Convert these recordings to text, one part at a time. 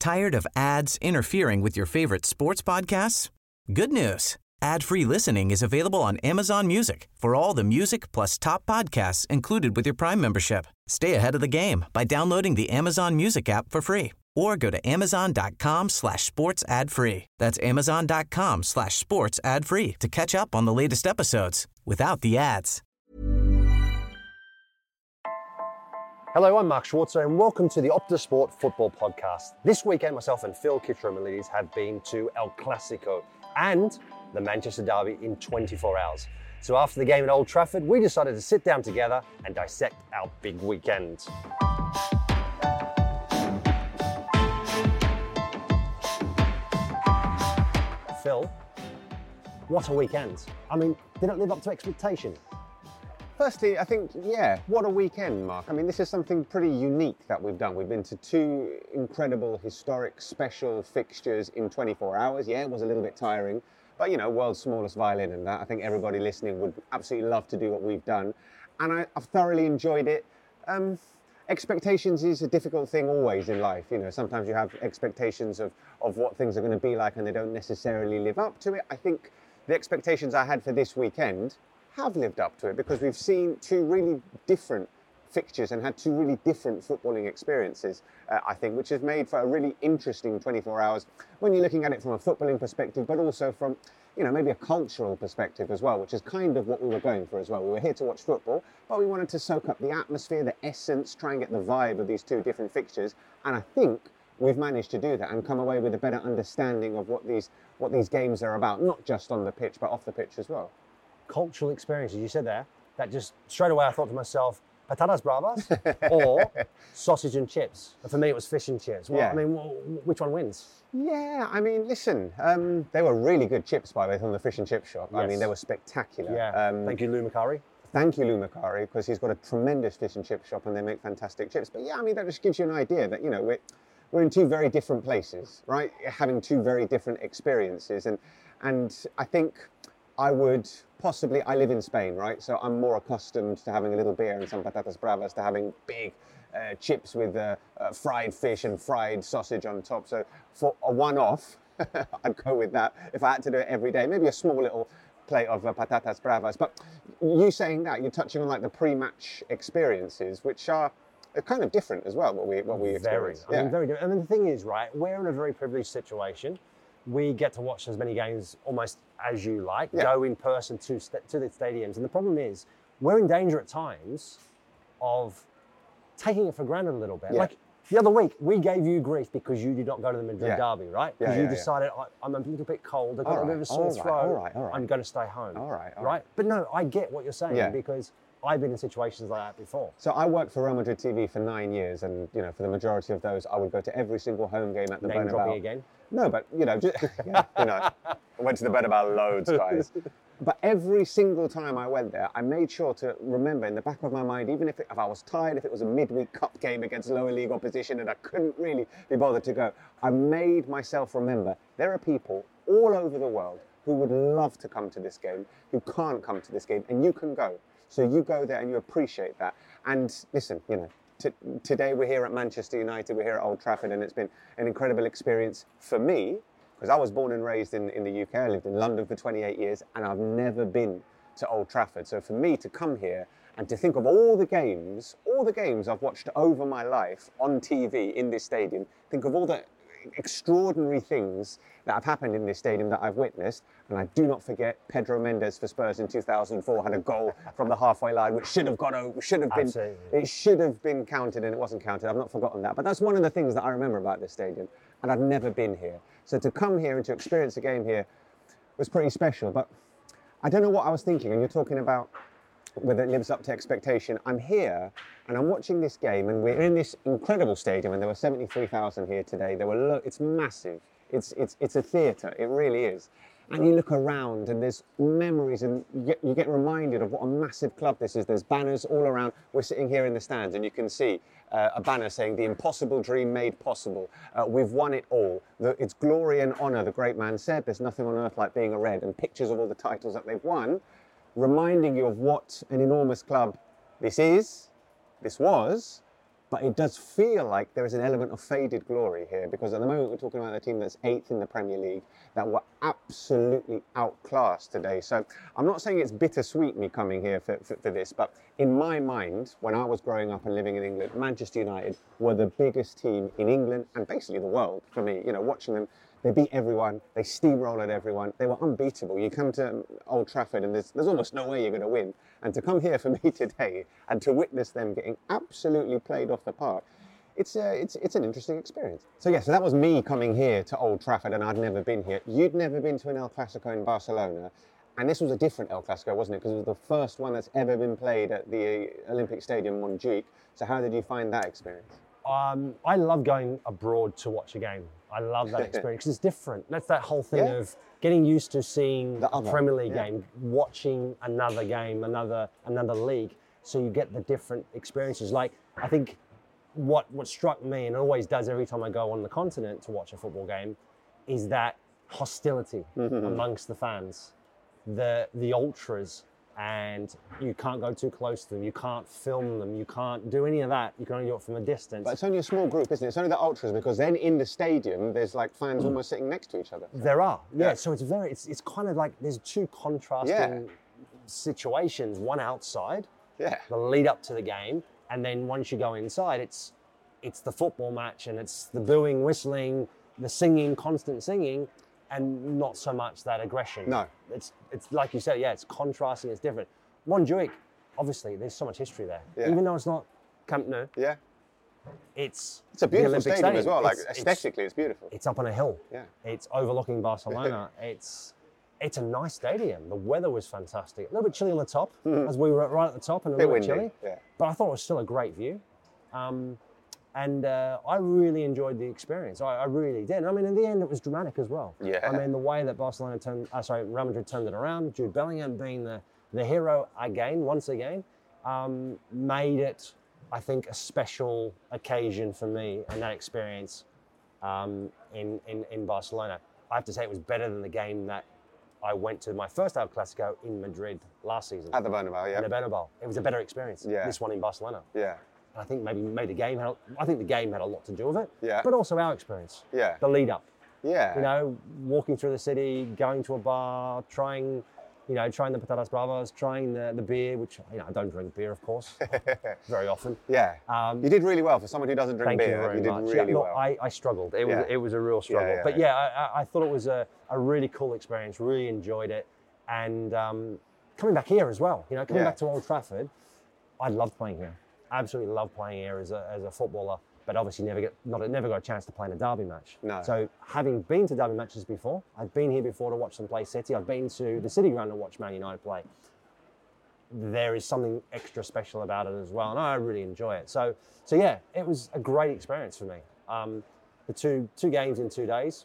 Tired of ads interfering with your favorite sports podcasts? Good news. Ad-free listening is available on Amazon Music for all the music plus top podcasts included with your Prime membership. Stay ahead of the game by downloading the Amazon Music app for free or go to amazon.com/sports ad free. That's amazon.com/sports ad free to catch up on the latest episodes without the ads. Hello, I'm Mark Schwarzer and welcome to the Optus Sport Football Podcast. This weekend, myself and Phil Kitromilides have been to El Clasico and the Manchester Derby in 24 hours. So after the game at Old Trafford, we decided to sit down together and dissect our big weekend. Phil, what a weekend. I mean, did it live up to expectation? Firstly, I think, what a weekend, Mark. I mean, this is something pretty unique that we've done. We've been to two incredible, historic, special fixtures in 24 hours. Yeah, it was a little bit tiring, but, you know, world's smallest violin and that. I think everybody listening would absolutely love to do what we've done. And I've thoroughly enjoyed it. Expectations is a difficult thing always in life. You know, sometimes you have expectations of what things are going to be like and they don't necessarily live up to it. I think the expectations I had for this weekend have lived up to it because we've seen two really different fixtures and had two really different footballing experiences, I think, which has made for a really interesting 24 hours when you're looking at it from a footballing perspective, but also from, you know, maybe a cultural perspective as well, which is kind of what we were going for as well. We were here to watch football, but we wanted to soak up the atmosphere, the essence, try and get the vibe of these two different fixtures. And I think we've managed to do that and come away with a better understanding of what these games are about, not just on the pitch, but off the pitch as well. Cultural experiences, you said there, that just straight away I thought to myself, patatas bravas or sausage and chips. And for me, it was fish and chips. Well, Yeah. I mean, which one wins? Yeah, I mean, listen, they were really good chips, by the way, from the fish and chip shop. I Yes. mean, they were spectacular. Yeah, thank you, Lou Macari. Thank you, Lou Macari, because he's got a tremendous fish and chip shop and they make fantastic chips. But yeah, I mean, that just gives you an idea that, you know, we're in two very different places, right? Having two very different experiences. And I think I live in Spain, right? So I'm more accustomed to having a little beer and some patatas bravas, to having big chips with fried fish and fried sausage on top. So for a one-off, I'd go with that. If I had to do it every day, maybe a small little plate of patatas bravas. But you saying that, you're touching on like the pre-match experiences, which are kind of different as well, what we experience. I mean, very different. I mean, the thing is, right, we're in a very privileged situation. We get to watch as many games almost as you like, go in person to the stadiums. And the problem is, we're in danger at times of taking it for granted a little bit. Yeah. Like the other week, we gave you grief because you did not go to the Madrid Derby, right? Because you decided, I'm a little bit cold, I've got a bit of a sore throat, I'm going to stay home. All right. Right? But no, I get what you're saying because I've been in situations like that before. So I worked for Real Madrid TV for 9 years, and you know, for the majority of those, I would go to every single home game at the Name Bernabeu. dropping again? No, but you know, I went to the Bernabeu loads, guys. But every single time I went there, I made sure to remember in the back of my mind, even if I was tired, if it was a midweek cup game against lower league opposition and I couldn't really be bothered to go, I made myself remember there are people all over the world who would love to come to this game, who can't come to this game, and you can go. So you go there and you appreciate that. And listen, you know, today we're here at Manchester United, we're here at Old Trafford, and it's been an incredible experience for me, because I was born and raised in the UK. I lived in London for 28 years, and I've never been to Old Trafford. So for me to come here and to think of all the games I've watched over my life on TV in this stadium, think of all the extraordinary things that have happened in this stadium that I've witnessed. And I do not forget Pedro Mendes for Spurs in 2004 had a goal from the halfway line which should have been counted, and it wasn't counted. I've not forgotten that. But that's one of the things that I remember about this stadium, and I've never been here. So to come here and to experience a game here was pretty special. But I don't know what I was thinking, and you're talking about whether it lives up to expectation. I'm here and I'm watching this game, and we're in this incredible stadium, and there were 73,000 here today. It's massive. It's a theatre. It really is. And you look around and there's memories, and you get reminded of what a massive club this is. There's banners all around. We're sitting here in the stands and you can see a banner saying the impossible dream made possible. We've won it all. It's glory and honour, the great man said. There's nothing on earth like being a Red, and pictures of all the titles that they've won, reminding you of what an enormous club this is, this was, But it does feel like there is an element of faded glory here, because at the moment we're talking about a team that's 8th in the Premier League that were absolutely outclassed today. So I'm not saying it's bittersweet me coming here for this, but in my mind, when I was growing up and living in England, Manchester United were the biggest team in England and basically the world for me. You know, watching them, they beat everyone, they steamrolled everyone, they were unbeatable. You come to Old Trafford and there's almost no way you're going to win. And to come here for me today and to witness them getting absolutely played off the park, it's an interesting experience. So yeah, so that was me coming here to Old Trafford, and I'd never been here. You'd never been to an El Clasico in Barcelona, and this was a different El Clasico, wasn't it? Because it was the first one that's ever been played at the Olympic Stadium, Montjuic. So how did you find that experience? I love going abroad to watch a game. I love that experience because it's different. That's that whole thing of getting used to seeing a Premier League game, watching another game, another league, so you get the different experiences. Like, I think what struck me, and it always does every time I go on the continent to watch a football game, is that hostility amongst the fans, the ultras. And you can't go too close to them, you can't film them, you can't do any of that, you can only do it from a distance. But it's only a small group, isn't it? It's only the ultras, because then in the stadium, there's like fans almost sitting next to each other. There are, so it's kind of like there's two contrasting situations, one outside, the lead up to the game, and then once you go inside, it's the football match, and it's the booing, whistling, the singing, constant singing, and not so much that aggression. No. It's like you said, it's contrasting, it's different. Montjuic, obviously, there's so much history there. Yeah. Even though it's not Camp Nou. Yeah. It's a beautiful stadium as well. Like, aesthetically, it's beautiful. It's up on a hill. Yeah. It's overlooking Barcelona. It's a nice stadium. The weather was fantastic. A little bit chilly on the top, as we were right at the top, and a little bit chilly. Yeah. But I thought it was still a great view. And I really enjoyed the experience. I really did. I mean, in the end, it was dramatic as well. Yeah. I mean, the way that Real Madrid turned it around, Jude Bellingham being the hero once again, made it, I think, a special occasion for me and that experience in Barcelona. I have to say it was better than the game that I went to my first El Clasico in Madrid last season. At the Bernabeu, yeah. At the Bernabeu. It was a better experience. Yeah. This one in Barcelona. Yeah. I think maybe the game had a lot to do with it. Yeah. But also our experience. Yeah. The lead up. Yeah. You know, walking through the city, going to a bar, trying the patatas bravas, trying the beer, which, I don't drink beer, of course, very often. Yeah. You did really well for someone who doesn't drink beer. Thank you very much. Did really well. I struggled. It was a real struggle. But I thought it was a really cool experience. Really enjoyed it, and coming back here as well. Coming back to Old Trafford, I loved playing here. Absolutely love playing here as a footballer, but obviously never got a chance to play in a derby match. No. So having been to derby matches before, I've been here before to watch them play City. I've been to the City Ground to watch Man United play. There is something extra special about it as well, and I really enjoy it. So yeah, it was a great experience for me. The two games in 2 days,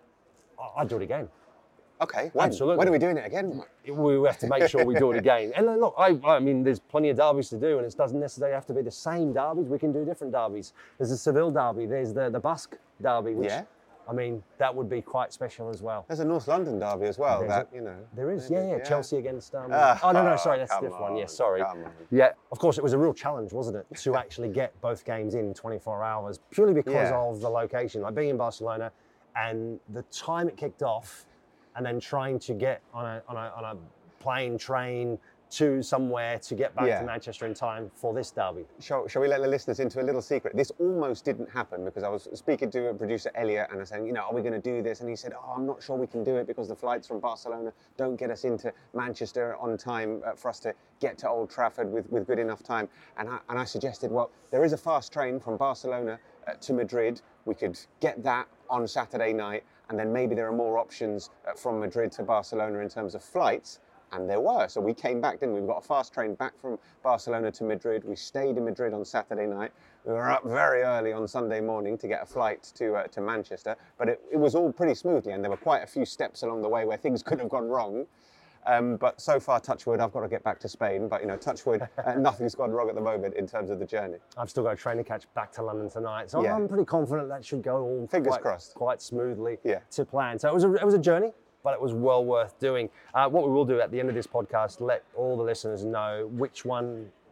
I'd do it again. Okay, when? Absolutely. When are we doing it again? We have to make sure we do it again. And look, I mean, there's plenty of derbies to do, and it doesn't necessarily have to be the same derbies. We can do different derbies. There's the Seville derby. There's the Basque derby, which, I mean, that would be quite special as well. There's a North London derby as well. There is, Chelsea against. Sorry, that's a different one. Yeah, sorry. Yeah, of course, it was a real challenge, wasn't it, to actually get both games in 24 hours, purely because of the location, like being in Barcelona, and the time it kicked off. And then trying to get on a plane, train to somewhere to get back to Manchester in time for this derby. Shall we let the listeners into a little secret? This almost didn't happen because I was speaking to producer Elliot and I was saying, are we going to do this? And he said, I'm not sure we can do it because the flights from Barcelona don't get us into Manchester on time for us to get to Old Trafford with good enough time. And I suggested, well, there is a fast train from Barcelona to Madrid. We could get that on Saturday night. And then maybe there are more options from Madrid to Barcelona in terms of flights. And there were. So we came back, didn't we? We got a fast train back from Barcelona to Madrid. We stayed in Madrid on Saturday night. We were up very early on Sunday morning to get a flight to Manchester. But it was all pretty smoothly. And there were quite a few steps along the way where things could have gone wrong. But so far, touch wood, I've got to get back to Spain. But, touch wood, nothing's gone wrong at the moment in terms of the journey. I've still got a train to catch back to London tonight. So I'm pretty confident that should go all Fingers crossed. Quite smoothly to plan. So it was a journey, but it was well worth doing. What we will do at the end of this podcast, let all the listeners know which one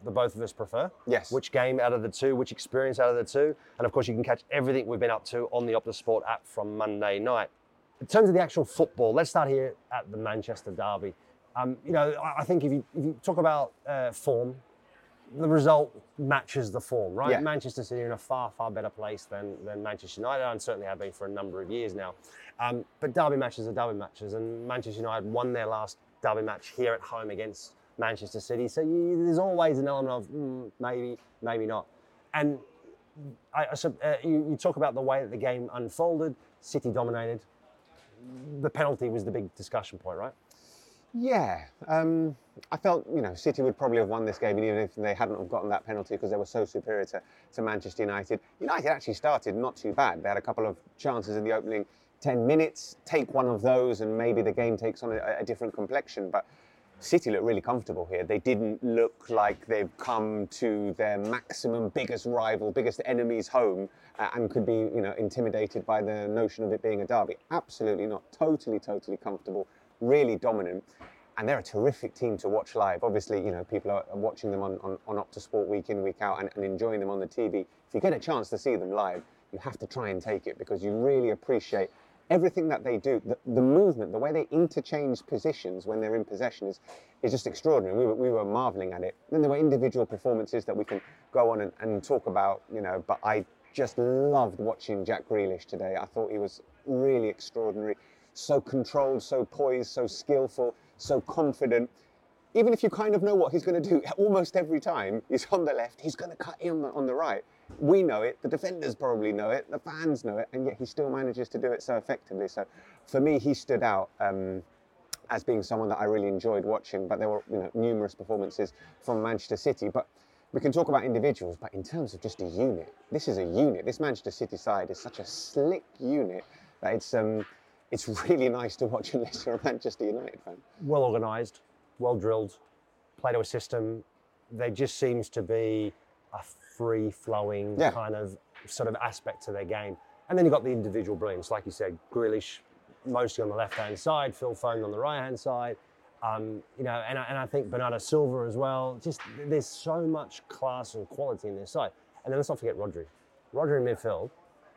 the both of us prefer. Yes. Which game out of the two, which experience out of the two. And of course, you can catch everything we've been up to on the Optus Sport app from Monday night. In terms of the actual football, let's start here at the Manchester Derby. I think if you talk about form, the result matches the form, right? Yeah. Manchester City are in a far, far better place than Manchester United, and certainly have been for a number of years now. But derby matches are derby matches, and Manchester United won their last derby match here at home against Manchester City. So there's always an element of maybe, maybe not. And you talk about the way that the game unfolded. City dominated. The penalty was the big discussion point, right? Yeah, I felt, City would probably have won this game even if they hadn't have gotten that penalty because they were so superior to Manchester United. United actually started not too bad. They had a couple of chances in the opening 10 minutes. Take one of those and maybe the game takes on a different complexion. But City looked really comfortable here. They didn't look like they've come to their maximum, biggest rival, biggest enemy's home and could be, intimidated by the notion of it being a derby. Absolutely not. Totally, totally comfortable. Really dominant, and they're a terrific team to watch live. Obviously, people are watching them on Optus Sport week in, week out, and enjoying them on the TV. If you get a chance to see them live, you have to try and take it because you really appreciate everything that they do. The movement, the way they interchange positions when they're in possession is just extraordinary. We were marveling at it. Then there were individual performances that we can go on and talk about, but I just loved watching Jack Grealish today. I thought he was really extraordinary. So controlled, so poised, so skillful, so confident. Even if you kind of know what he's going to do, almost every time he's on the left, he's going to cut in on the right. We know it, the defenders probably know it, the fans know it, and yet he still manages to do it so effectively. So for me, he stood out as being someone that I really enjoyed watching, but there were numerous performances from Manchester City. But we can talk about individuals, but in terms of just a unit, this is a unit. This Manchester City side is such a slick unit that it's really nice to watch unless you're a Manchester United fan. Well organised, well drilled, play to a system. There just seems to be a free-flowing kind of sort of aspect to their game. And then you've got the individual brilliance, like you said, Grealish mostly on the left-hand side, Phil Foden on the right-hand side. And I think Bernardo Silva as well. Just there's so much class and quality in this side. And then let's not forget Rodri. Rodri in midfield.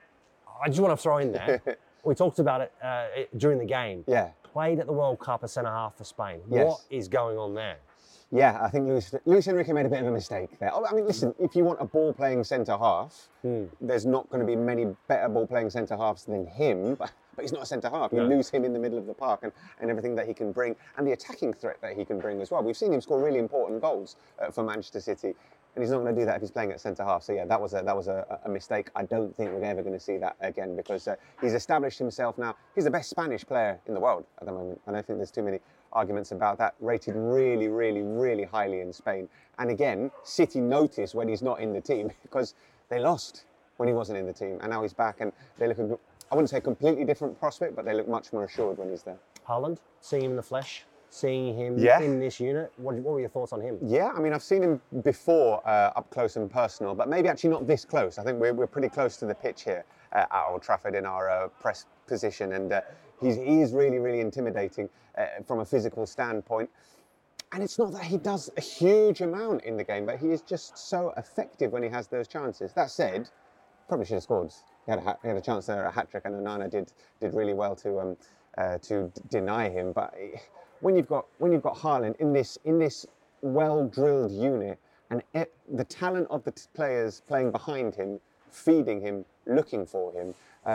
I just want to throw in there. We talked about it during the game. Yeah. Played at the World Cup as centre-half for Spain. Yes. What is going on there? Yeah, I think Luis Enrique made a bit of a mistake there. I mean, listen, if you want a ball-playing centre-half, there's not going to be many better ball-playing centre-halves than him, but he's not a centre-half. You lose him in the middle of the park and everything that he can bring, and the attacking threat that he can bring as well. We've seen him score really important goals for Manchester City, and he's not going to do that if he's playing at centre-half. So yeah, that was a mistake. I don't think we're ever going to see that again because he's established himself now. He's the best Spanish player in the world at the moment. I don't think there's too many arguments about that. Rated really, really, really highly in Spain. And again, City notice when he's not in the team because they lost when he wasn't in the team, and now he's back, and they look I wouldn't say a completely different prospect, but they look much more assured when he's there. Haaland, seeing him in the flesh, seeing him in this unit, what were your thoughts on him? Yeah, I mean, I've seen him before up close and personal, but maybe actually not this close. I think we're pretty close to the pitch here at Old Trafford in our press position, and he is really, really intimidating from a physical standpoint. And it's not that he does a huge amount in the game, but he is just so effective when he has those chances. That said, probably should have scored. He had a chance there, a hat-trick, and Onana did really well to deny him. But when you've got Haaland in this well-drilled unit, and the talent of the players playing behind him, feeding him, looking for him,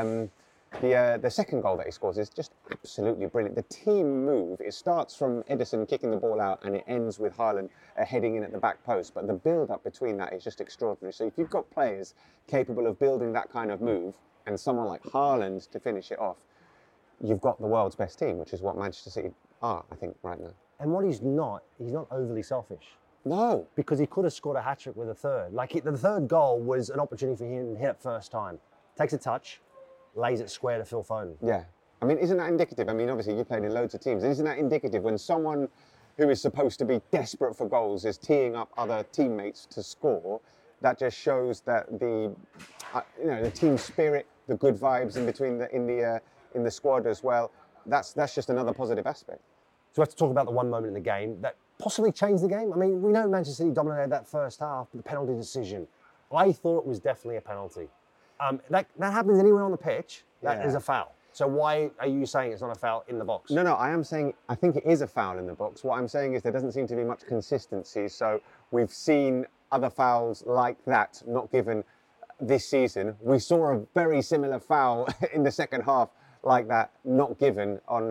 the second goal that he scores is just absolutely brilliant. The team move, it starts from Ederson kicking the ball out and it ends with Haaland heading in at the back post. But the build-up between that is just extraordinary. So if you've got players capable of building that kind of move and someone like Haaland to finish it off, you've got the world's best team, which is what Manchester City are, I think, right now. And what he's not overly selfish. No. Because he could have scored a hat-trick with a third. The third goal was an opportunity for him to hit it first time. Takes a touch, lays it square to Phil Foden. Yeah. I mean, isn't that indicative? I mean, obviously, you played in loads of teams. Isn't that indicative when someone who is supposed to be desperate for goals is teeing up other teammates to score? That just shows that the team spirit, the good vibes in between in the squad as well. That's just another positive aspect. So we have to talk about the one moment in the game that possibly change the game? I mean, we know Manchester City dominated that first half, but the penalty decision, I thought it was definitely a penalty. That happens anywhere on the pitch, that is a foul. So why are you saying it's not a foul in the box? No, I am saying I think it is a foul in the box. What I'm saying is there doesn't seem to be much consistency. So we've seen other fouls like that not given this season. We saw a very similar foul in the second half like that not given on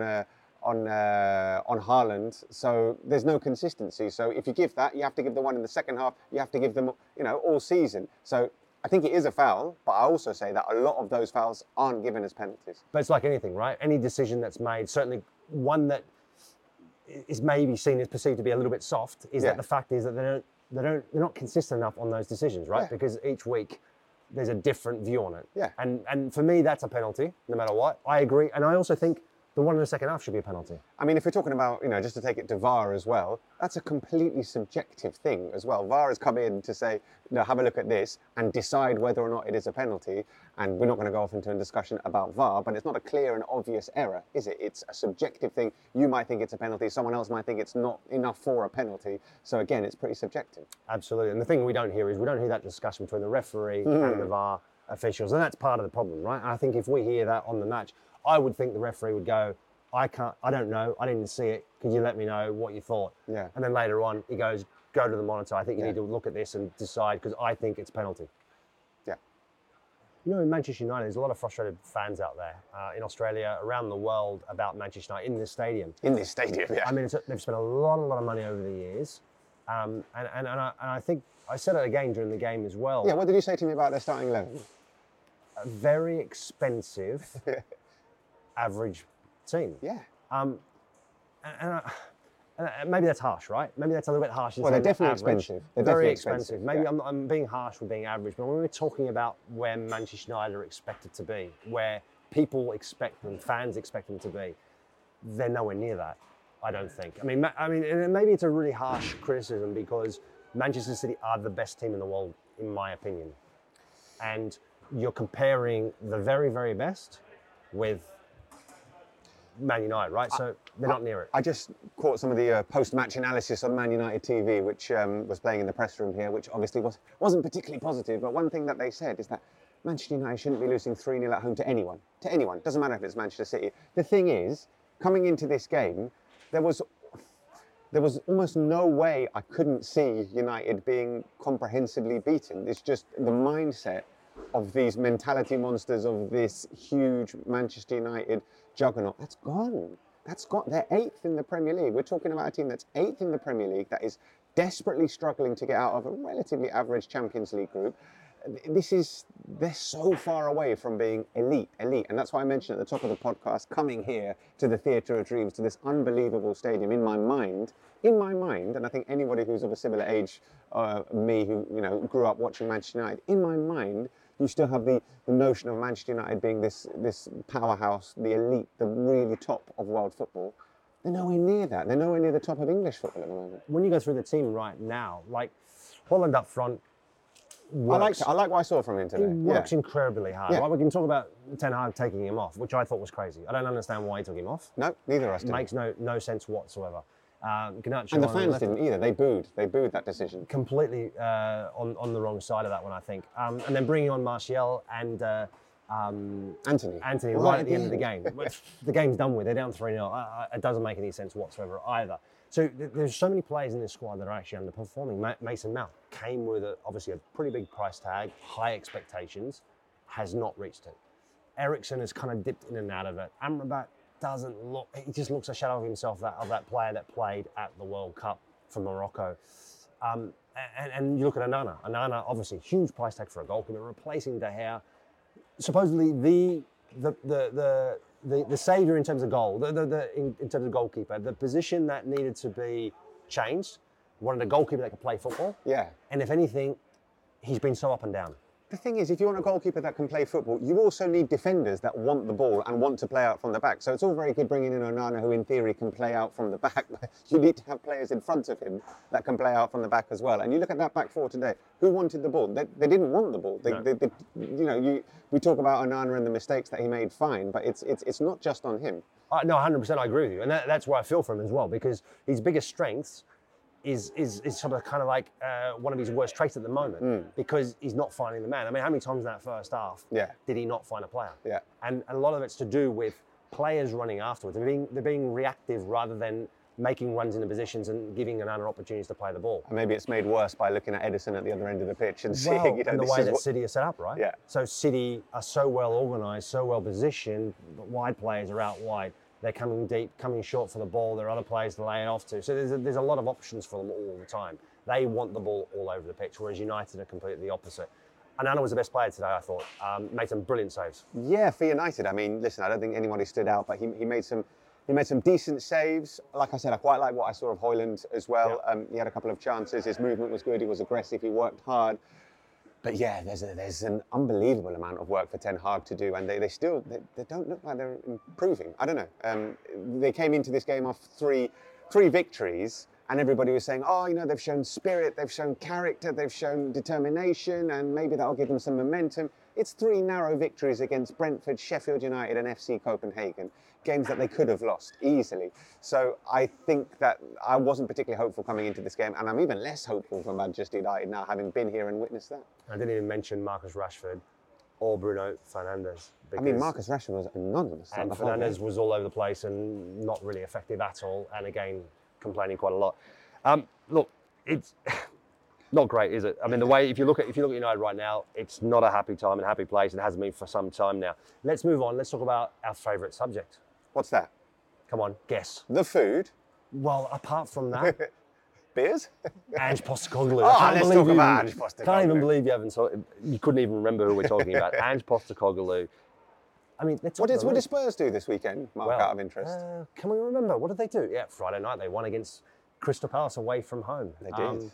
Haaland. So there's no consistency. So if you give that, you have to give the one in the second half. You have to give them, all season. So I think it is a foul, but I also say that a lot of those fouls aren't given as penalties. But it's like anything, right? Any decision that's made, certainly one that is maybe seen as perceived to be a little bit soft, is that the fact is that they're not consistent enough on those decisions, right? Because each week there's a different view on it. Yeah. And for me, that's a penalty, no matter what. I agree, and I also think the one in the second half should be a penalty. I mean, if we're talking about, just to take it to VAR as well, that's a completely subjective thing as well. VAR has come in to say, have a look at this and decide whether or not it is a penalty. And we're not going to go off into a discussion about VAR, but it's not a clear and obvious error, is it? It's a subjective thing. You might think it's a penalty. Someone else might think it's not enough for a penalty. So again, it's pretty subjective. Absolutely. And the thing we don't hear that discussion between the referee and the VAR officials. And that's part of the problem, right? And I think if we hear that on the match, I would think the referee would go, I don't know, I didn't see it. Could you let me know what you thought? Yeah. And then later on, he goes, go to the monitor. I think you need to look at this and decide, because I think it's penalty. Yeah. In Manchester United, there's a lot of frustrated fans out there in Australia, around the world, about Manchester United in this stadium. In this stadium, yeah. I mean, they've spent a lot of money over the years. And I think, I said it again during the game as well. Yeah, what did you say to me about their starting 11? A very expensive average team. Yeah. And maybe that's harsh, right? Maybe that's a little bit harsh. Well, they're definitely average. expensive. They're very definitely expensive. Maybe I'm being harsh with being average, but when we're talking about where Manchester United are expected to be, where people expect them, fans expect them to be, they're nowhere near that, I don't think. I mean, and maybe it's a really harsh criticism, because Manchester City are the best team in the world, in my opinion. And you're comparing the very, very best with Man United, right? So they're not near it. I just caught some of the post-match analysis on Man United TV, which was playing in the press room here, which obviously wasn't particularly positive. But one thing that they said is that Manchester United shouldn't be losing 3-0 at home to anyone. To anyone. Doesn't matter if it's Manchester City. The thing is, coming into this game, there was almost no way I couldn't see United being comprehensively beaten. It's just the mindset of these mentality monsters of this huge Manchester United juggernaut. That's gone. They're 8th in the Premier League. We're talking about a team that's 8th in the Premier League, that is desperately struggling to get out of a relatively average Champions League group. They're so far away from being elite. And that's why I mentioned at the top of the podcast, coming here to the Theatre of Dreams, to this unbelievable stadium, in my mind, and I think anybody who's of a similar age, me, who grew up watching Manchester United, in my mind, you still have the notion of Manchester United being this powerhouse, the elite, the really top of world football. They're nowhere near that. They're nowhere near the top of English football at the moment. When you go through the team right now, like Haaland up front, works. I like what I saw from him today. He works incredibly hard. Yeah. Right? We can talk about Ten Hag taking him off, which I thought was crazy. I don't understand why he took him off. No, neither of us It did. makes no sense whatsoever. Garnacho And the on fans left, didn't either. They booed that decision. completely on the wrong side of that one, I think. And then bringing on Martial and Anthony right at the end of the game. The game's done with. They're down 3-0. It doesn't make any sense whatsoever either. So there's so many players in this squad that are actually underperforming. Mason Mount came with obviously a pretty big price tag, high expectations, has not reached it. Eriksen has kind of dipped in and out of it. Amrabat doesn't look, he just looks a shadow of himself, of that player that played at the World Cup for Morocco. And you look at Onana. Onana, obviously, huge price tag for a goalkeeper, replacing De Gea. Supposedly the saviour in terms of goal, in terms of goalkeeper, the position that needed to be changed, wanted a goalkeeper that could play football. Yeah. And if anything, he's been so up and down. The thing is, if you want a goalkeeper that can play football, you also need defenders that want the ball and want to play out from the back. So it's all very good bringing in Onana, who in theory can play out from the back, but you need to have players in front of him that can play out from the back as well. And you look at that back four today, who wanted the ball? They didn't want the ball. We talk about Onana and the mistakes that he made, fine, but it's not just on him. No, 100% I agree with you. And that's where I feel for him as well, because his biggest strengths is sort of kind of like one of his worst traits at the moment because he's not finding the man. I mean, how many times in that first half did he not find a player? Yeah. And a lot of it's to do with players running afterwards. They're being reactive rather than making runs into positions and giving another opportunities to play the ball. And maybe it's made worse by looking at Edison at the other end of the pitch and seeing, and the way that City are set up, right? Yeah. So City are so well organised, so well positioned, but wide players are out wide. They're coming deep, coming short for the ball. There are other players to lay it off to. So there's a lot of options for them all the time. They want the ball all over the pitch, whereas United are completely the opposite. Onana was the best player today, I thought. Made some brilliant saves. Yeah, for United. I mean, listen, I don't think anybody stood out, but he made some decent saves. Like I said, I quite like what I saw of Højlund as well. Yeah. He had a couple of chances. His movement was good. He was aggressive. He worked hard. But yeah, there's an unbelievable amount of work for Ten Hag to do, and they still don't look like they're improving. I don't know. They came into this game off three victories, and everybody was saying, oh, they've shown spirit, they've shown character, they've shown determination, and maybe that'll give them some momentum. It's 3 narrow victories against Brentford, Sheffield United, and FC Copenhagen, games that they could have lost easily. So I think that I wasn't particularly hopeful coming into this game, and I'm even less hopeful for Manchester United now, having been here and witnessed that. I didn't even mention Marcus Rashford or Bruno Fernandes. I mean, Marcus Rashford was anonymous. And Fernandes was all over the place and not really effective at all, and again, complaining quite a lot. Look, it's not great, is it? I mean, the way if you look at United right now, it's not a happy time and happy place. It hasn't been for some time now. Let's move on. Let's talk about our favourite subject. What's that? Come on, guess. The food. Well, apart from that, Beers? Ange Postecoglou. Let's talk about Ange Postecoglou. Can't even believe you couldn't even remember who we're talking about. Ange Postecoglou. I mean, what did Spurs do this weekend, Mark, out of interest? Can we remember? What did they do? Yeah, Friday night they won against Crystal Palace away from home. They did.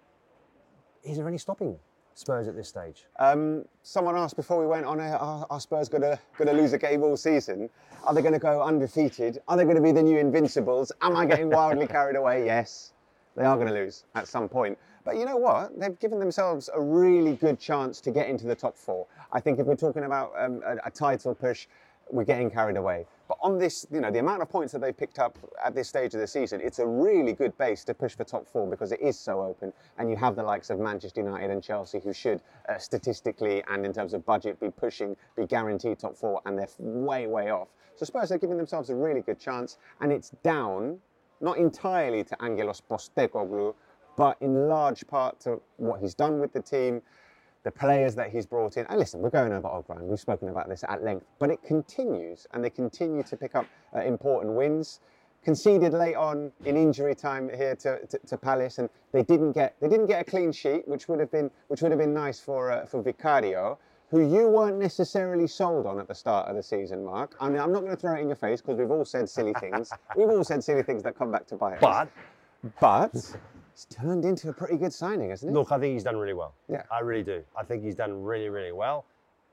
Is there any stopping Spurs at this stage? Someone asked before we went on, are Spurs going to lose a game all season? Are they going to go undefeated? Are they going to be the new Invincibles? Am I getting wildly carried away? Yes, they are going to lose at some point. But you know what? They've given themselves a really good chance to get into the top 4. I think if we're talking about a title push, we're getting carried away. But on this, the amount of points that they've picked up at this stage of the season, it's a really good base to push for top 4 because it is so open. And you have the likes of Manchester United and Chelsea who should statistically and in terms of budget be guaranteed top 4, and they're way, way off. So Spurs are giving themselves a really good chance, and it's down, not entirely to Angelos Postecoglou, but in large part to what he's done with the team, the players that he's brought in. And listen, we're going over old ground. We've spoken about this at length, but it continues, and they continue to pick up important wins. Conceded late on in injury time here to Palace, and they didn't get a clean sheet, which would have been nice for Vicario, who you weren't necessarily sold on at the start of the season, Mark. I mean, I'm not going to throw it in your face because we've all said silly things. We've all said silly things that come back to bite us. But it's turned into a pretty good signing, hasn't it? Look, I think he's done really well. Yeah. I really do. I think he's done really, really well.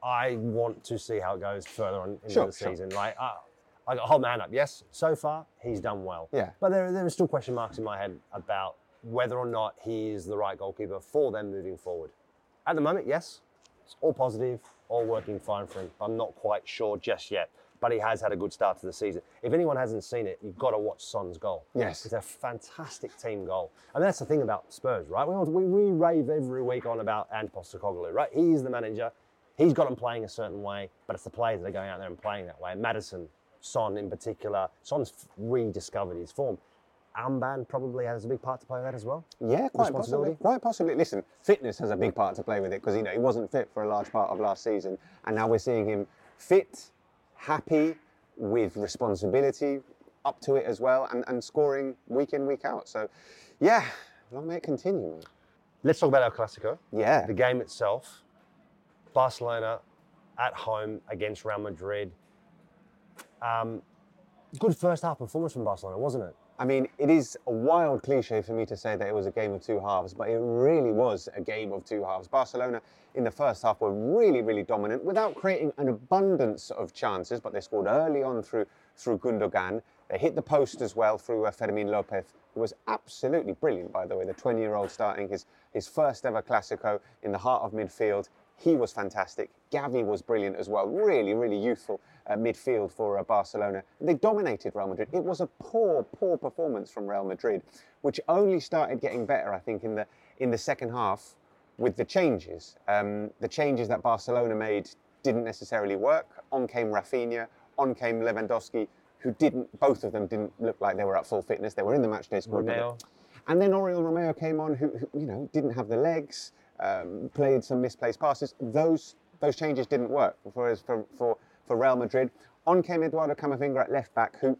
I want to see how it goes further on into the season. Like, I got hold my hand up. Yes, so far he's done well. Yeah. But there are still question marks in my head about whether or not he is the right goalkeeper for them moving forward. At the moment, yes, it's all positive, all working fine for him. I'm not quite sure just yet, but he has had a good start to the season. If anyone hasn't seen it, you've got to watch Son's goal. Yes. It's a fantastic team goal. And that's the thing about Spurs, right? We rave every week on about Ange Postecoglou, right? He's the manager. He's got them playing a certain way, but it's the players that are going out there and playing that way. Maddison, Son in particular. Son's rediscovered his form. Armband probably has a big part to play with that as well. Yeah, quite possibly. Quite possibly. Listen, fitness has a big part to play with it because he wasn't fit for a large part of last season, and now we're seeing him fit, happy, with responsibility, up to it as well, and scoring week in, week out. So, yeah, long may it continue, man. Let's talk about El Clasico. Yeah. The game itself. Barcelona at home against Real Madrid. Good first half performance from Barcelona, wasn't it? I mean, it is a wild cliche for me to say that it was a game of two halves, but it really was a game of two halves. Barcelona in the first half were really, really dominant without creating an abundance of chances, but they scored early on through Gundogan. They hit the post as well through Fermín López, who was absolutely brilliant, by the way, the 20-year-old starting his first ever Clásico in the heart of midfield. He was fantastic. Gavi was brilliant as well. Really, really youthful midfield for Barcelona. They dominated Real Madrid. It was a poor performance from Real Madrid, which only started getting better, I think, in the second half with the changes. The changes that Barcelona made didn't necessarily work. On came Rafinha, on came Lewandowski, both of them didn't look like they were at full fitness. They were in the matchday squad. And then Oriol Romeo came on, who didn't have the legs, played some misplaced passes. Those changes didn't work for Real Madrid. On came Eduardo Camavinga at left back, who,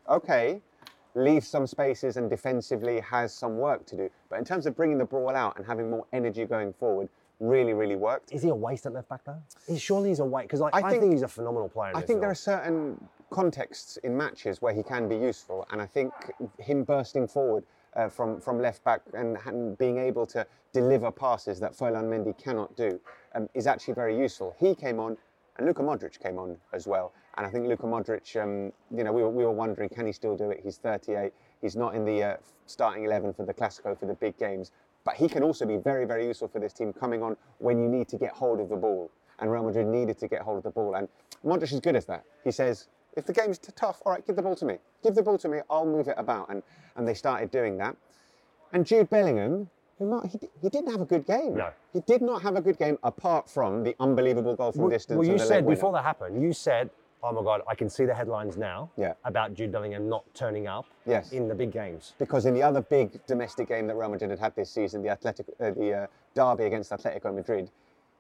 leaves some spaces and defensively has some work to do. But in terms of bringing the ball out and having more energy going forward, really, really worked. Is he a waste at left back though? Surely he's a waste, because I think he's a phenomenal player. I think there are certain contexts in matches where he can be useful, and I think him bursting forward from left back and being able to deliver passes that Ferland Mendy cannot do is actually very useful. He came on, and Luka Modric came on as well. And I think Luka Modric, we were wondering, can he still do it? He's 38. He's not in the starting 11 for the Clásico, for the big games. But he can also be very, very useful for this team, coming on when you need to get hold of the ball. And Real Madrid needed to get hold of the ball. And Modric is good at that. He says, if the game's tough, all right, give the ball to me. Give the ball to me, I'll move it about. And they started doing that. And Jude Bellingham, he didn't have a good game. No. He did not have a good game, apart from the unbelievable goal from distance. Well, you said, before that happened, you said, oh my God, I can see the headlines now Yeah. about Jude Bellingham not turning up Yes. in the big games. Because in the other big domestic game that Real Madrid had this season, the derby against Atletico Madrid,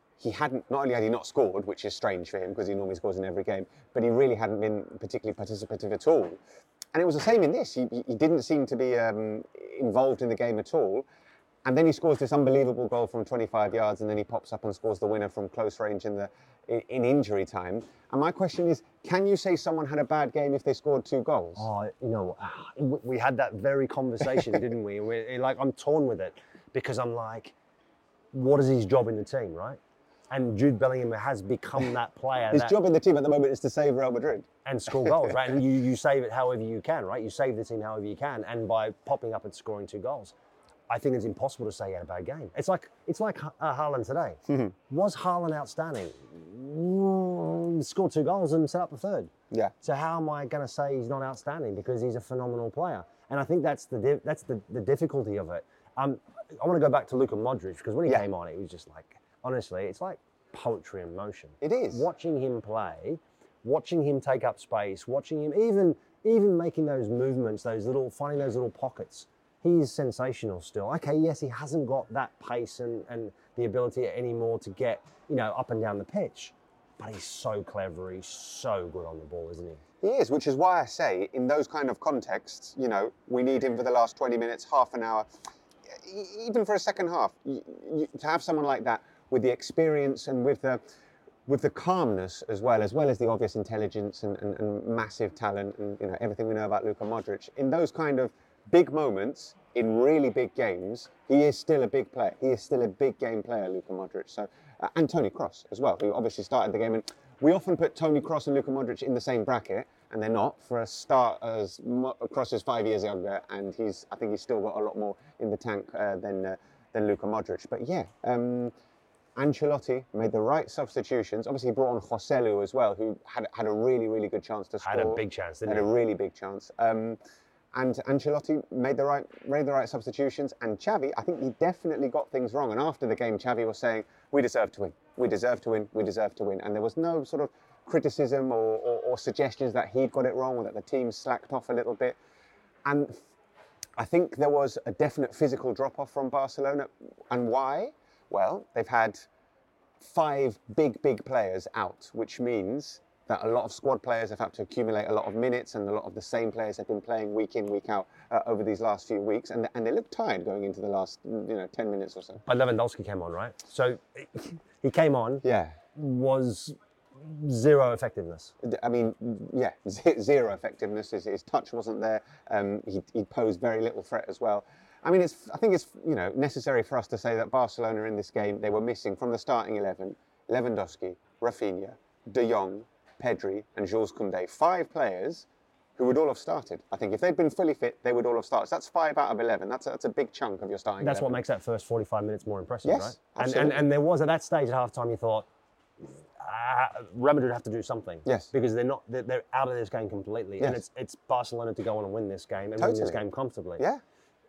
not only had he not scored, which is strange for him because he normally scores in every game, but he really hadn't been particularly participative at all. And it was the same in this. He didn't seem to be involved in the game at all. And then he scores this unbelievable goal from 25 yards, and then he pops up and scores the winner from close range in injury time. And my question is, can you say someone had a bad game if they scored 2 goals? Oh, we had that very conversation, didn't we? I'm torn with it, because I'm like, what is his job in the team, right? And Jude Bellingham has become that player. His job in the team at the moment is to save Real Madrid. And score goals, right? And you save it however you can, right? You save the team however you can, and by popping up and scoring 2 goals. I think it's impossible to say he had a bad game. It's like Haaland today. Mm-hmm. Was Haaland outstanding? Scored 2 goals and set up the third. Yeah. So how am I going to say he's not outstanding? Because he's a phenomenal player. And I think that's the difficulty of it. I want to go back to Luka Modric, because when he came on, it was just like, honestly, it's like poetry in motion. It is. Watching him play, watching him take up space, watching him even making those movements, finding those little pockets. He's sensational still. Okay, yes, he hasn't got that pace and the ability anymore to get, up and down the pitch, but he's so clever. He's so good on the ball, isn't he? He is, which is why I say, in those kind of contexts, we need him for the last 20 minutes, half an hour, even for a second half. To have someone like that with the experience and with the calmness as well as the obvious intelligence and massive talent and everything we know about Luka Modric, in those kind of big moments, in really big games, he is still a big player. He is still a big game player, Luka Modric. So, and Toni Kroos as well, who obviously started the game. And we often put Toni Kroos and Luka Modric in the same bracket, and they're not. For a start, Kroos is 5 years younger, and I think he's still got a lot more in the tank than Luka Modric. But yeah, Ancelotti made the right substitutions. Obviously, he brought on Joselu as well, who had a really, really good chance to score. Had a big chance, didn't he? Had a really big chance. And Ancelotti made the right substitutions. And Xavi, I think he definitely got things wrong. And after the game, Xavi was saying, we deserve to win. We deserve to win. We deserve to win. And there was no sort of criticism or suggestions that he'd got it wrong or that the team slacked off a little bit. And I think there was a definite physical drop-off from Barcelona. And why? Well, they've had 5 big players out, which means that a lot of squad players have had to accumulate a lot of minutes, and a lot of the same players have been playing week in, week out over these last few weeks, and they look tired going into the last 10 minutes or so. But Lewandowski came on, right? So he came on. Yeah. Was zero effectiveness. I mean, yeah, zero effectiveness. His touch wasn't there. He posed very little threat as well. I mean, I think it's necessary for us to say that Barcelona in this game, they were missing from the starting 11 Lewandowski, Rafinha, De Jong, Pedri and Jules Koundé, 5 players who would all have started. I think if they'd been fully fit, they would all have started. So that's 5 out of 11. That's a big chunk of your starting 11. That's what makes that first 45 minutes more impressive, yes, right? Absolutely. And there was, at that stage at halftime, you thought, Real Madrid have to do something. Yes. Because they're out of this game completely. Yes. And it's Barcelona to go on and win this game and win this game comfortably. Yeah.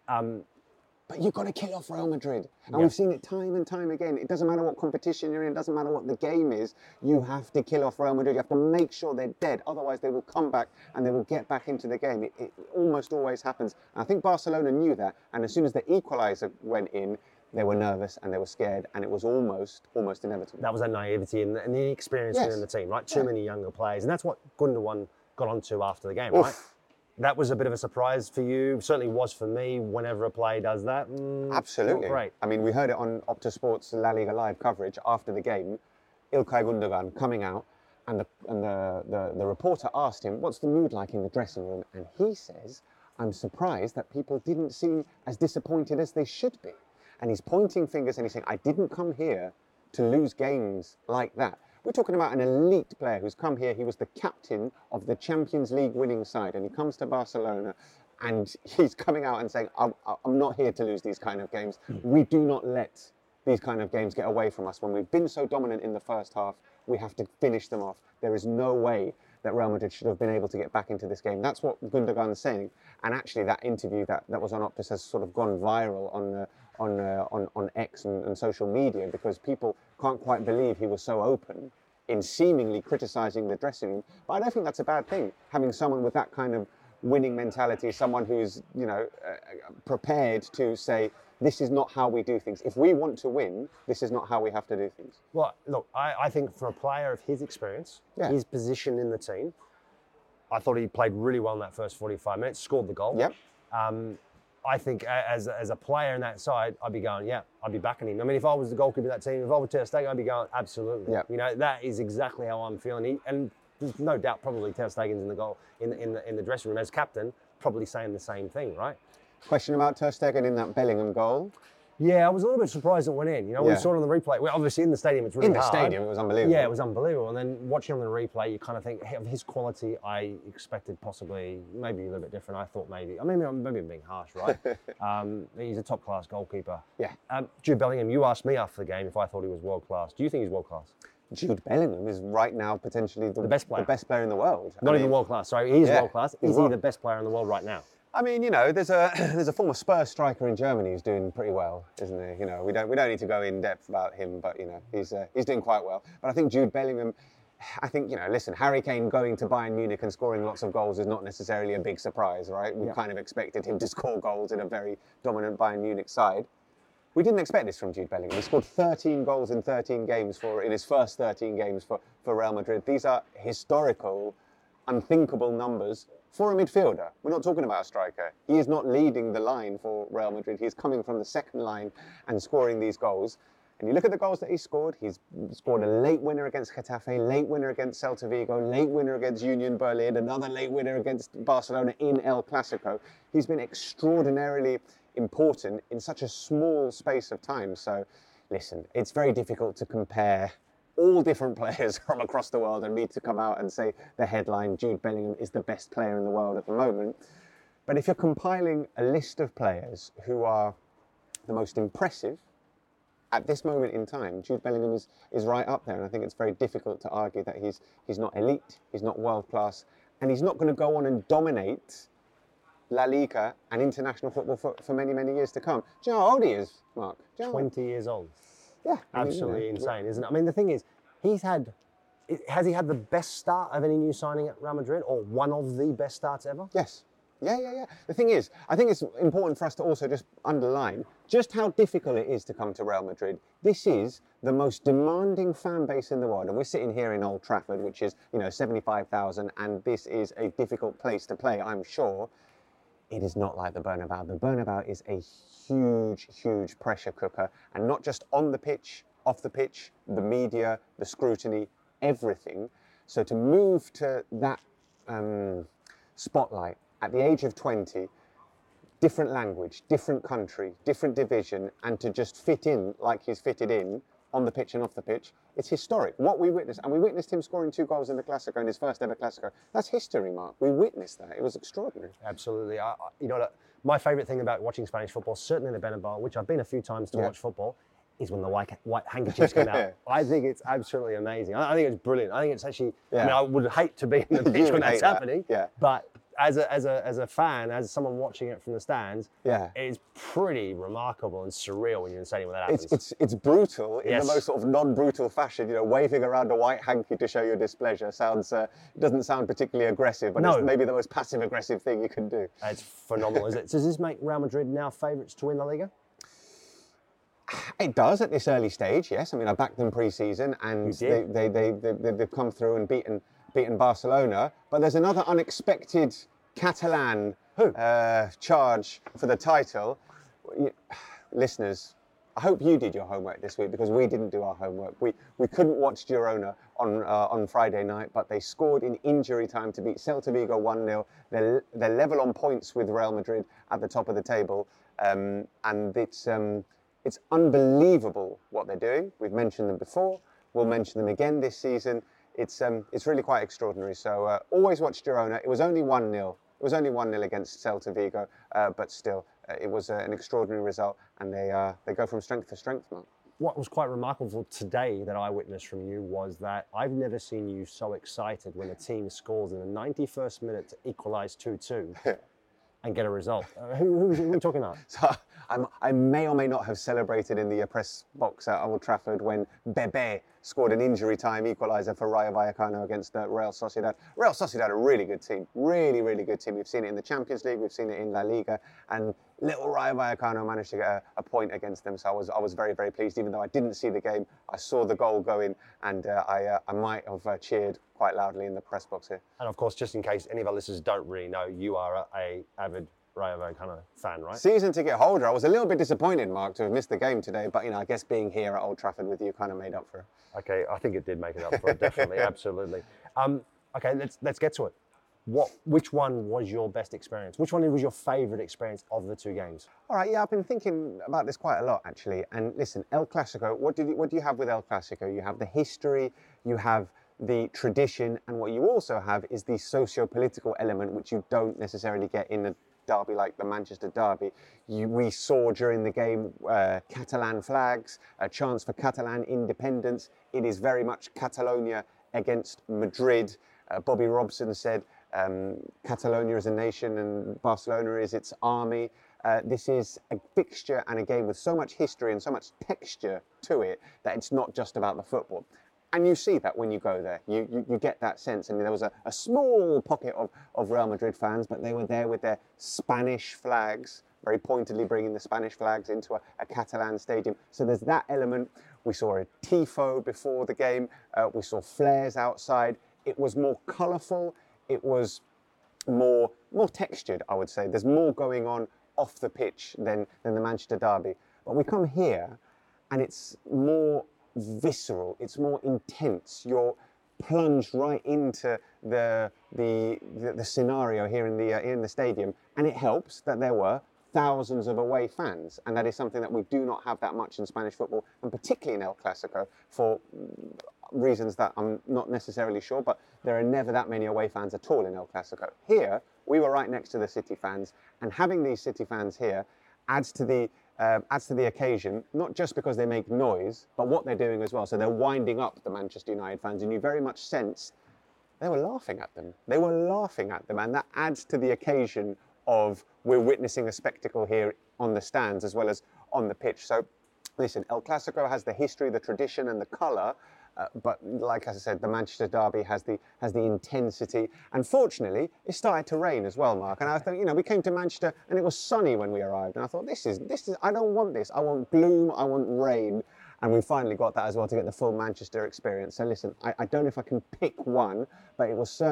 But you've got to kill off Real Madrid. And Yeah. we've seen it time and time again. It doesn't matter what competition you're in, it doesn't matter what the game is, you have to kill off Real Madrid. You have to make sure they're dead. Otherwise, they will come back and they will get back into the game. It almost always happens. And I think Barcelona knew that. And as soon as the equaliser went in, they were nervous and they were scared. And it was almost inevitable. That was that naivety and the inexperience in the team, right? Too many younger players. And that's what Gundogan got onto after the game, right? That was a bit of a surprise for you. Certainly was for me. Whenever a player does that, Absolutely. not great. I mean, we heard it on Opta Sports La Liga Live coverage after the game. Ilkay Gundogan coming out, and the reporter asked him, "What's the mood like in the dressing room?" And he says, "I'm surprised that people didn't seem as disappointed as they should be." And he's pointing fingers and he's saying, "I didn't come here to lose games like that." We're talking about an elite player who's come here. He was the captain of the Champions League winning side, and he comes to Barcelona and he's coming out and saying, I'm not here to lose these kind of games. We do not let these kind of games get away from us. When we've been so dominant in the first half, we have to finish them off. There is no way that Real Madrid should have been able to get back into this game. That's what Gundogan is saying. And actually that interview that was on Optus has sort of gone viral on X and social media, because people can't quite believe he was so open in seemingly criticising the dressing room. But I don't think that's a bad thing, having someone with that kind of winning mentality, someone who's prepared to say, this is not how we do things. If we want to win, this is not how we have to do things. Well, look, I think for a player of his experience, his position in the team, I thought he played really well in that first 45 minutes, scored the goal. Yep. I think as a player in that side, I'd be going, I'd be backing him. I mean, if I was the goalkeeper of that team, if I were Ter Stegen, I'd be going, absolutely. Yep. You know, that is exactly how I'm feeling. And there's no doubt probably Ter Stegen's in the goal in the dressing room as captain, probably saying the same thing, right? Question about Ter Stegen in that Bellingham goal. Yeah, I was a little bit surprised it went in. You know, we saw it on the replay. Well, obviously in the stadium, it's really hard. In the stadium, it was unbelievable. Yeah, it was unbelievable. And then watching on the replay, you kind of think, of his quality, I expected possibly maybe a little bit different. I thought maybe I'm being harsh, right? He's a top-class goalkeeper. Yeah. Jude Bellingham, you asked me after the game if I thought he was world-class. Do you think he's world-class? Jude Bellingham is right now potentially the best player. The best player in the world. Not even world-class, sorry. He is world-class. Is he the best player in the world right now? I mean, you know, there's a former Spurs striker in Germany who's doing pretty well, isn't he? You know, we don't need to go in depth about him, but you know, he's doing quite well. But I think Jude Bellingham, I think, you know, listen, Harry Kane going to Bayern Munich and scoring lots of goals is not necessarily a big surprise, right? We kind of expected him to score goals in a very dominant Bayern Munich side. We didn't expect this from Jude Bellingham. He scored 13 goals in 13 games in his first 13 games for Real Madrid. These are historical, unthinkable numbers for a midfielder. We're not talking about a striker. He is not leading the line for Real Madrid. He's coming from the second line and scoring these goals. And you look at the goals that he scored. He's scored a late winner against Getafe, late winner against Celta Vigo, late winner against Union Berlin, another late winner against Barcelona in El Clasico. He's been extraordinarily important in such a small space of time. So, listen, it's very difficult to compare all different players from across the world and me to come out and say the headline, Jude Bellingham is the best player in the world at the moment. But if you're compiling a list of players who are the most impressive at this moment in time, Jude Bellingham is right up there. And I think it's very difficult to argue that he's not elite, he's not world class, and he's not going to go on and dominate La Liga and international football for many, many years to come. Do you know how old he is, Mark? 20 years old. Yeah. Absolutely insane, isn't it? I mean, the thing is, has he had the best start of any new signing at Real Madrid, or one of the best starts ever? Yes. Yeah. The thing is, I think it's important for us to also just underline just how difficult it is to come to Real Madrid. This is the most demanding fan base in the world. And we're sitting here in Old Trafford, which is, 75,000, and this is a difficult place to play, I'm sure. It is not like the Bernabeu. The Bernabeu is a huge, huge pressure cooker, and not just on the pitch, off the pitch, the media, the scrutiny, everything. So to move to that spotlight at the age of 20, different language, different country, different division, and to just fit in like he's fitted in on the pitch and off the pitch, it's historic. What we witnessed, and we witnessed him scoring 2 goals in the Clasico, in his first ever Clasico. That's history, Mark. We witnessed that. It was extraordinary. Absolutely. My favourite thing about watching Spanish football, certainly in the Bernabeu, which I've been a few times to watch football, is when the white handkerchiefs come out. I think it's absolutely amazing. I think it's brilliant. I think it's actually, I mean, I would hate to be in the pitch when that's happening, but as a fan, as someone watching it from the stands, it's pretty remarkable and surreal when you're in the stadium when that happens. It's brutal in the most sort of non-brutal fashion. You know, waving around a white hanky to show your displeasure sounds it doesn't sound particularly aggressive, but it's maybe the most passive-aggressive thing you can do. It's phenomenal, is it? Does this make Real Madrid now favourites to win La Liga? It does at this early stage, yes. I mean, I backed them pre-season, and they've come through and beaten Barcelona. But there's another unexpected Catalan charge for the title. Listeners, I hope you did your homework this week, because we didn't do our homework. We couldn't watch Girona on Friday night, but they scored in injury time to beat Celta Vigo 1-0. They're level on points with Real Madrid at the top of the table, and it's unbelievable what they're doing. We've mentioned them before. We'll mention them again this season. It's really quite extraordinary. So always watch Girona. It was only 1-0. It was only 1-0 against Celta Vigo, but still, it was an extraordinary result, and they go from strength to strength, Mark. What was quite remarkable today that I witnessed from you was that I've never seen you so excited when a team scores in the 91st minute to equalise 2-2 and get a result. Who are we talking about? So I may or may not have celebrated in the press box at Old Trafford when Bebe scored an injury time equaliser for Rayo Vallecano against Real Sociedad. Real Sociedad, a really good team, really, really good team. We've seen it in the Champions League, we've seen it in La Liga, and little Rayo Vallecano managed to get a point against them. So I was very, very pleased. Even though I didn't see the game, I saw the goal go in, and I might have cheered quite loudly in the press box here. And of course, just in case any of our listeners don't really know, you are a avid Rayo Vallecano fan, right? Season ticket holder. I was a little bit disappointed, Mark, to have missed the game today, but I guess being here at Old Trafford with you kind of made up for it. Okay, I think it did make it up for it, definitely, absolutely. Okay, let's get to it. Which one was your best experience? Which one was your favourite experience of the two games? All right, I've been thinking about this quite a lot, actually. And listen, El Clasico, what do you have with El Clasico? You have the history, you have the tradition, and what you also have is the socio-political element, which you don't necessarily get in a derby like the Manchester derby. We saw during the game Catalan flags, a chance for Catalan independence. It is very much Catalonia against Madrid. Bobby Robson said Catalonia is a nation and Barcelona is its army. This is a fixture and a game with so much history and so much texture to it that it's not just about the football. And you see that when you go there. You get that sense. I mean, there was a small pocket of Real Madrid fans, but they were there with their Spanish flags, very pointedly bringing the Spanish flags into a Catalan stadium. So there's that element. We saw a tifo before the game. We saw flares outside. It was more colourful. It was more textured, I would say. There's more going on off the pitch than the Manchester derby. But we come here, and it's more visceral, it's more intense. You're plunged right into the scenario here in the stadium, and it helps that there were thousands of away fans, and that is something that we do not have that much in Spanish football, and particularly in El Clasico, for reasons that I'm not necessarily sure, but there are never that many away fans at all in El Clasico. Here, we were right next to the City fans, and having these City fans here adds to the occasion, not just because they make noise, but what they're doing as well. So they're winding up the Manchester United fans, and you very much sense they were laughing at them. They were laughing at them, and that adds to the occasion of we're witnessing a spectacle here on the stands as well as on the pitch. So listen, El Clasico has the history, the tradition, and the colour. But like I said, the Manchester derby has the intensity, and fortunately, it started to rain as well, Mark. And I thought, we came to Manchester and it was sunny when we arrived, and I thought, this is. I don't want this. I want gloom. I want rain, and we finally got that as well to get the full Manchester experience. So listen, I don't know if I can pick one, but it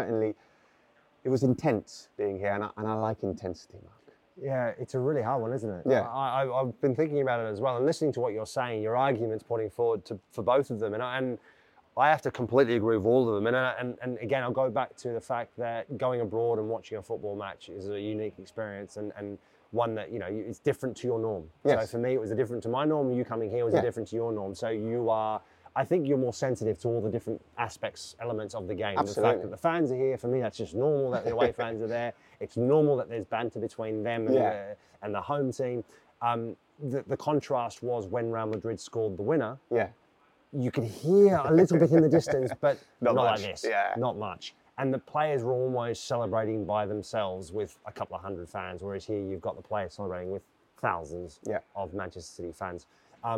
was intense being here, and I like intensity, Mark. Yeah, it's a really hard one, isn't it? Yeah. I've been thinking about it as well, and listening to what you're saying, your arguments pointing forward for both of them, and I have to completely agree with all of them. And again, I'll go back to the fact that going abroad and watching a football match is a unique experience, and one that it's different to your norm. Yes. So for me, it was different to my norm. You coming here was different to your norm. So I think you're more sensitive to all the different elements of the game. Absolutely. The fact that the fans are here, for me, that's just normal that the away fans are there. It's normal that there's banter between them and the home team. the contrast was when Real Madrid scored the winner. Yeah. You could hear a little bit in the distance, but not much. like this. Yeah. Not much. And the players were almost celebrating by themselves with a couple of hundred fans, whereas here you've got the players celebrating with thousands of Manchester City fans.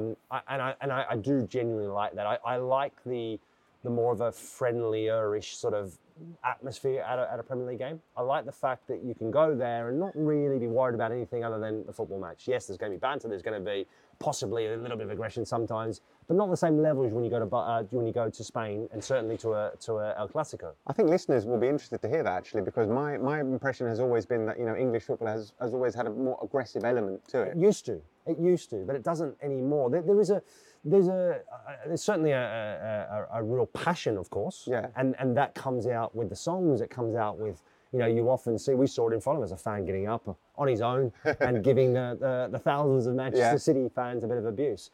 I do genuinely like that. I like the more of a friendlier-ish sort of atmosphere at a Premier League game. I like the fact that you can go there and not really be worried about anything other than the football match. Yes, there's going to be banter, there's going to be possibly a little bit of aggression sometimes, but not the same level as when you go to Spain and certainly to a El Clasico. I think listeners will be interested to hear that actually, because my impression has always been that English football has always had a more aggressive element to it. It used to, but it doesn't anymore. There's certainly a real passion, of course, and that comes out with the songs. It comes out with, you often see, we saw it in front of us, a fan getting up on his own and giving the thousands of Manchester City fans a bit of abuse.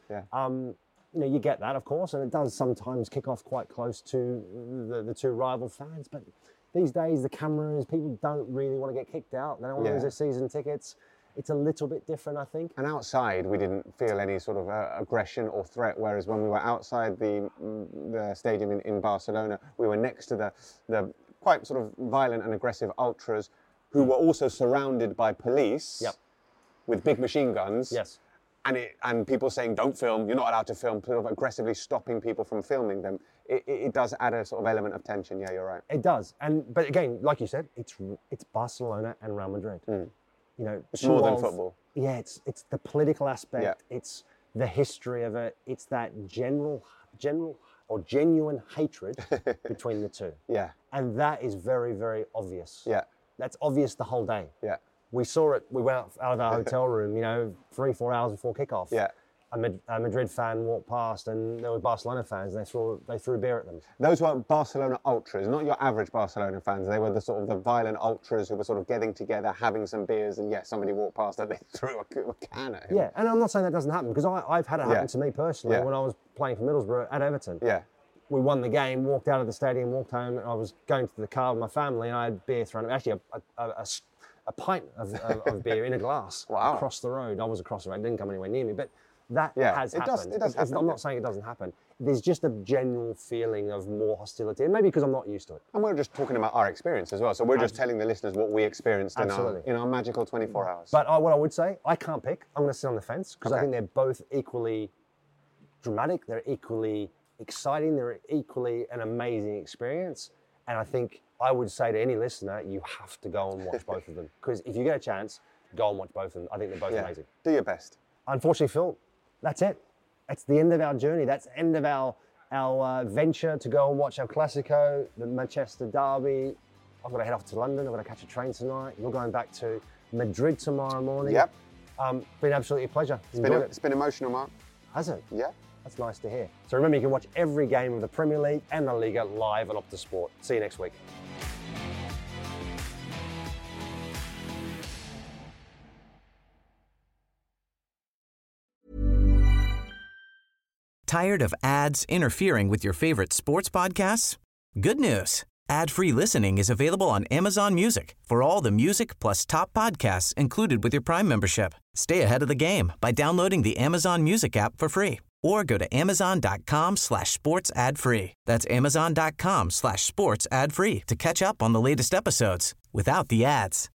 You get that, of course, and it does sometimes kick off quite close to the two rival fans. But these days, the cameras, people don't really want to get kicked out. They don't want to lose their season tickets. It's a little bit different, I think. And outside, we didn't feel any sort of aggression or threat, whereas when we were outside the stadium in Barcelona, we were next to the quite sort of violent and aggressive ultras who were also surrounded by police with big machine guns. Yes. And people saying, don't film, you're not allowed to film, sort of aggressively stopping people from filming them. It does add a sort of element of tension. Yeah, you're right. It does. But again, like you said, it's Barcelona and Real Madrid. It's more than football. Yeah, it's the political aspect. It's the history of it. It's that general or genuine hatred between the two. Yeah. And that is very, very obvious. Yeah. That's obvious the whole day. Yeah. We saw it. We went out of our hotel room, 3-4 hours before kickoff. Yeah. A Madrid fan walked past, and there were Barcelona fans. They threw beer at them. Those were Barcelona ultras, not your average Barcelona fans. They were the sort of the violent ultras who were sort of getting together, having some beers, and somebody walked past and they threw a can at him. Yeah, and I'm not saying that doesn't happen, because I've had it happen to me personally when I was playing for Middlesbrough at Everton. Yeah. We won the game, walked out of the stadium, walked home, and I was going to the car with my family, and I had beer thrown at me. Actually, a pint of beer in a glass across the road. I was across the road, it didn't come anywhere near me, but that has happened. It does happen. I'm not saying it doesn't happen. There's just a general feeling of more hostility, and maybe because I'm not used to it. And we're just talking about our experience as well, so we're just telling the listeners what we experienced in our magical 24 hours. But what I would say, I can't pick. I'm going to sit on the fence, because I think they're both equally dramatic, they're equally exciting, they're equally an amazing experience, and I think I would say to any listener, you have to go and watch both of them, because if you get a chance, go and watch both of them. I think they're both amazing. Do your best. Unfortunately, Phil, that's it. That's the end of our journey. That's the end of our venture to go and watch El Clasico, the Manchester derby. I've got to head off to London. I've got to catch a train tonight. You're going back to Madrid tomorrow morning. Yep. Been absolutely a pleasure. It's been emotional, Mark. Has it? Yeah. That's nice to hear. So remember, you can watch every game of the Premier League and La Liga live on Optus Sport. See you next week. Tired of ads interfering with your favorite sports podcasts? Good news. Ad-free listening is available on Amazon Music for all the music plus top podcasts included with your Prime membership. Stay ahead of the game by downloading the Amazon Music app for free or go to amazon.com/sports ad free. That's amazon.com/sports ad free to catch up on the latest episodes without the ads.